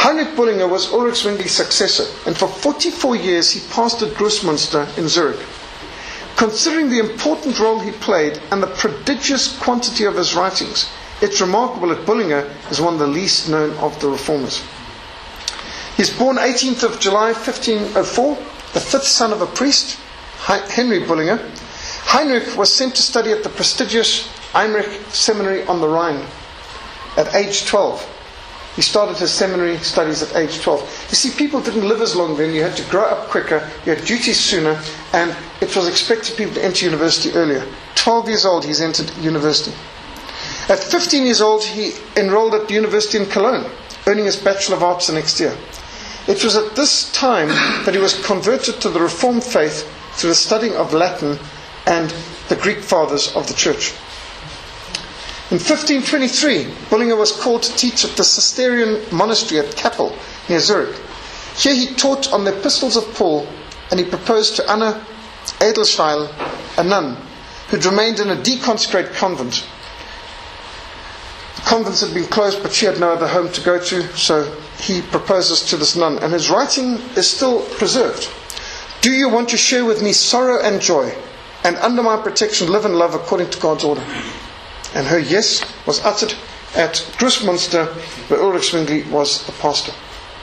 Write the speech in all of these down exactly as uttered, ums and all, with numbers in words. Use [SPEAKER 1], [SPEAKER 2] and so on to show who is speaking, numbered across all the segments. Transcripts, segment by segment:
[SPEAKER 1] Heinrich Bullinger was Ulrich Zwingli's successor, and for forty-four years he pastored Grossmünster in Zurich. Considering the important role he played and the prodigious quantity of his writings, it's remarkable that Bullinger is one of the least known of the reformers. He was born eighteenth of July fifteen oh four, the fifth son of a priest, Henry Bullinger. Heinrich was sent to study at the prestigious Einrich Seminary on the Rhine at age twelve. He started his seminary studies at age twelve. You see, people didn't live as long then. You had to grow up quicker, you had duties sooner, and it was expected people to enter university earlier. twelve years old, he's entered university. At fifteen years old, he enrolled at the university in Cologne, earning his Bachelor of Arts the next year. It was at this time that he was converted to the Reformed faith through the studying of Latin and the Greek fathers of the church. In fifteen twenty-three, Bullinger was called to teach at the Cistercian monastery at Kappel, near Zurich. Here he taught on the epistles of Paul, and he proposed to Anna Edelsteil, a nun, who'd remained in a deconsecrated convent. The convents had been closed, but she had no other home to go to, so he proposes to this nun, and his writing is still preserved. Do you want to share with me sorrow and joy, and under my protection live and love according to God's order? And her yes was uttered at Grossmünster, where Ulrich Zwingli was the pastor.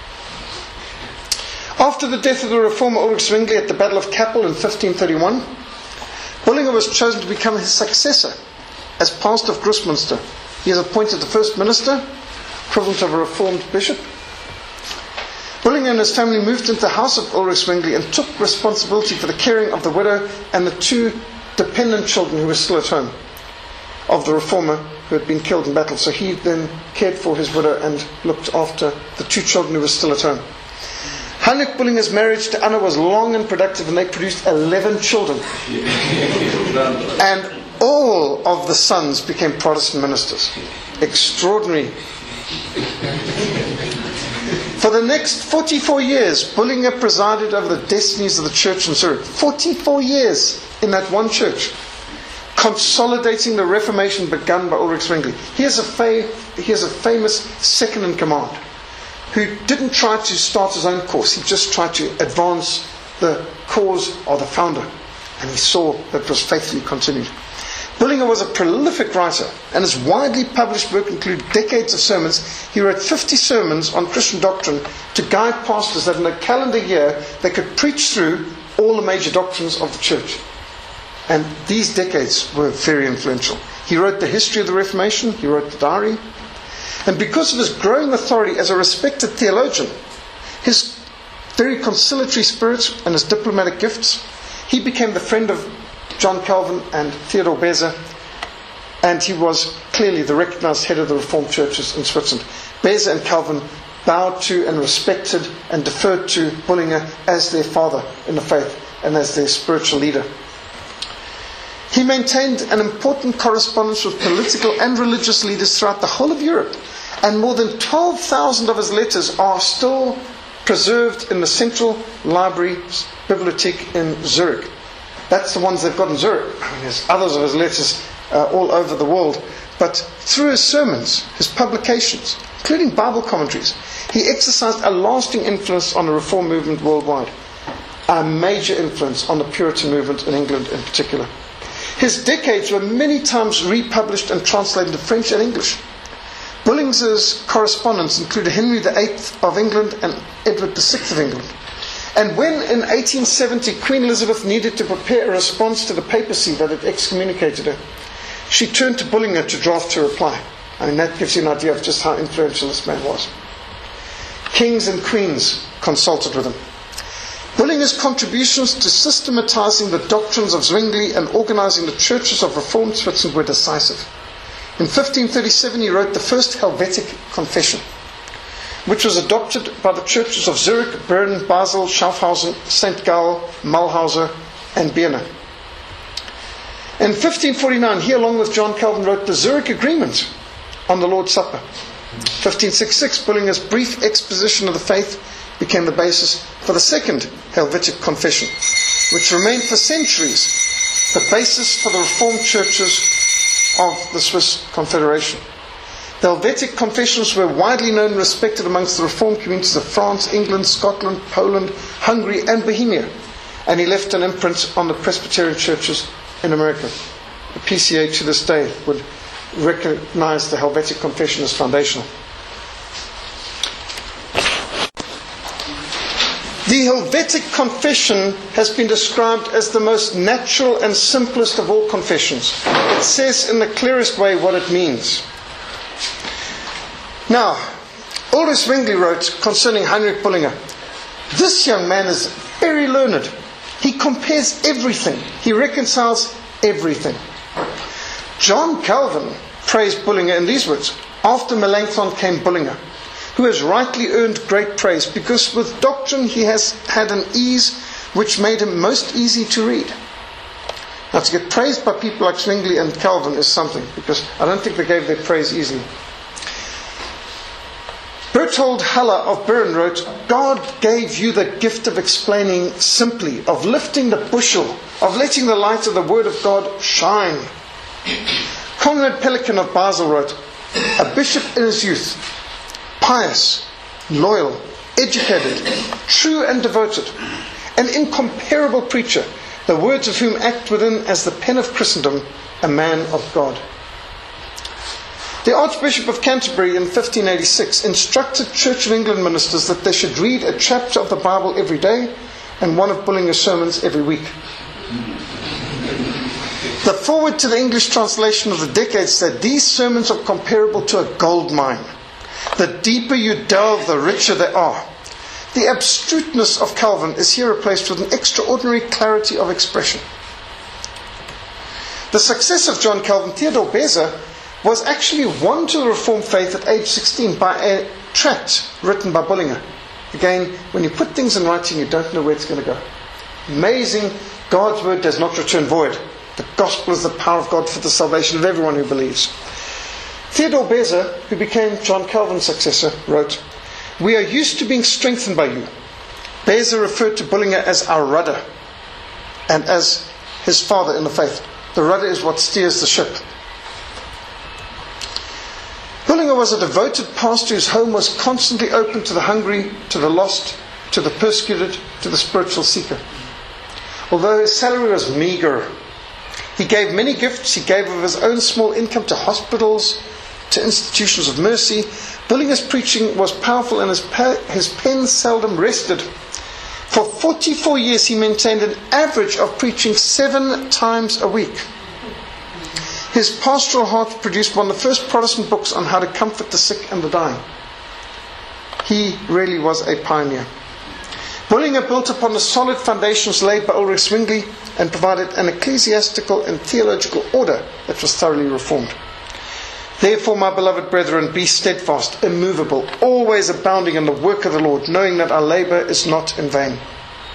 [SPEAKER 1] After the death of the reformer Ulrich Zwingli at the Battle of Kappel in fifteen thirty-one, Bullinger was chosen to become his successor as pastor of Grossmünster. He is appointed the first minister, equivalent of a reformed bishop. Bullinger and his family moved into the house of Ulrich Zwingli and took responsibility for the caring of the widow and the two dependent children who were still at home of the reformer who had been killed in battle. So he then cared for his widow and looked after the two children who were still at home. Heinrich Bullinger's marriage to Anna was long and productive, and they produced eleven children. And all of the sons became Protestant ministers. Extraordinary. For the next forty-four years, Bullinger presided over the destinies of the church in Zurich. forty-four years in that one church, consolidating the Reformation begun by Ulrich Zwingli. Here's a, fa- here's a famous second in command who didn't try to start his own course. He just tried to advance the cause of the founder. And he saw that it was faithfully continued. Bullinger was a prolific writer, and his widely published work includes decades of sermons. He wrote fifty sermons on Christian doctrine to guide pastors that in a calendar year they could preach through all the major doctrines of the church. And these decades were very influential. He wrote the history of the Reformation. He wrote the diary. And because of his growing authority as a respected theologian, his very conciliatory spirit and his diplomatic gifts, he became the friend of John Calvin and Theodore Beza, and he was clearly the recognized head of the Reformed churches in Switzerland. Beza and Calvin bowed to and respected and deferred to Bullinger as their father in the faith and as their spiritual leader. He maintained an important correspondence with political and religious leaders throughout the whole of Europe, and more than twelve thousand of his letters are still preserved in the Central Library Bibliothek in Zurich. That's the ones they've got in Zurich. I mean, there's others of his letters uh, all over the world. But through his sermons, his publications, including Bible commentaries, he exercised a lasting influence on the Reform movement worldwide. A major influence on the Puritan movement in England in particular. His decades were many times republished and translated into French and English. Bullinger's correspondence included Henry the Eighth of England and Edward the Sixth of England. And when in eighteen seventy Queen Elizabeth needed to prepare a response to the papacy that had excommunicated her, she turned to Bullinger to draft her reply. I mean, that gives you an idea of just how influential this man was. Kings and queens consulted with him. Bullinger's contributions to systematizing the doctrines of Zwingli and organizing the churches of Reformed Switzerland were decisive. In fifteen thirty-seven he wrote the first Helvetic Confession, which was adopted by the churches of Zurich, Bern, Basel, Schaffhausen, Saint Gall, Mulhauser, and Vienna. In fifteen forty-nine, he, along with John Calvin, wrote the Zurich Agreement on the Lord's Supper. fifteen sixty-six, Bullinger's brief exposition of the faith became the basis for the second Helvetic Confession, which remained for centuries the basis for the Reformed churches of the Swiss Confederation. The Helvetic Confessions were widely known and respected amongst the Reformed communities of France, England, Scotland, Poland, Hungary, and Bohemia. And he left an imprint on the Presbyterian churches in America. The P C A to this day would recognize the Helvetic Confession as foundational. The Helvetic Confession has been described as the most natural and simplest of all confessions. It says in the clearest way what it means. Now, Ulrich Zwingli wrote concerning Heinrich Bullinger, this young man is very learned. He compares everything. He reconciles everything. John Calvin praised Bullinger in these words, after Melanchthon came Bullinger, who has rightly earned great praise, because with doctrine he has had an ease which made him most easy to read. Now, to get praised by people like Zwingli and Calvin is something, because I don't think they gave their praise easily. Berthold Haller of Bern wrote, God gave you the gift of explaining simply, of lifting the bushel, of letting the light of the Word of God shine. Conrad Pelikan of Basel wrote, a bishop in his youth, pious, loyal, educated, true and devoted, an incomparable preacher, the words of whom act within as the pen of Christendom, a man of God. The Archbishop of Canterbury in fifteen eighty-six instructed Church of England ministers that they should read a chapter of the Bible every day and one of Bullinger's sermons every week. The foreword to the English translation of the Decade said, these sermons are comparable to a gold mine. The deeper you delve, the richer they are. The abstruteness of Calvin is here replaced with an extraordinary clarity of expression. The success of John Calvin, Theodore Beza, was actually won to the Reformed faith at age sixteen by a tract written by Bullinger. Again, when you put things in writing, you don't know where it's going to go. Amazing, God's word does not return void. The gospel is the power of God for the salvation of everyone who believes. Theodore Beza, who became John Calvin's successor, wrote, we are used to being strengthened by you. Beza referred to Bullinger as our rudder and as his father in the faith. The rudder is what steers the ship. Bullinger was a devoted pastor whose home was constantly open to the hungry, to the lost, to the persecuted, to the spiritual seeker. Although his salary was meagre, he gave many gifts. He gave of his own small income to hospitals, to institutions of mercy. Bullinger's preaching was powerful and his, pe- his pen seldom rested. For forty-four years he maintained an average of preaching seven times a week. His pastoral heart produced one of the first Protestant books on how to comfort the sick and the dying. He really was a pioneer. Bullinger built upon the solid foundations laid by Ulrich Zwingli and provided an ecclesiastical and theological order that was thoroughly reformed. Therefore, my beloved brethren, be steadfast, immovable, always abounding in the work of the Lord, knowing that our labour is not in vain.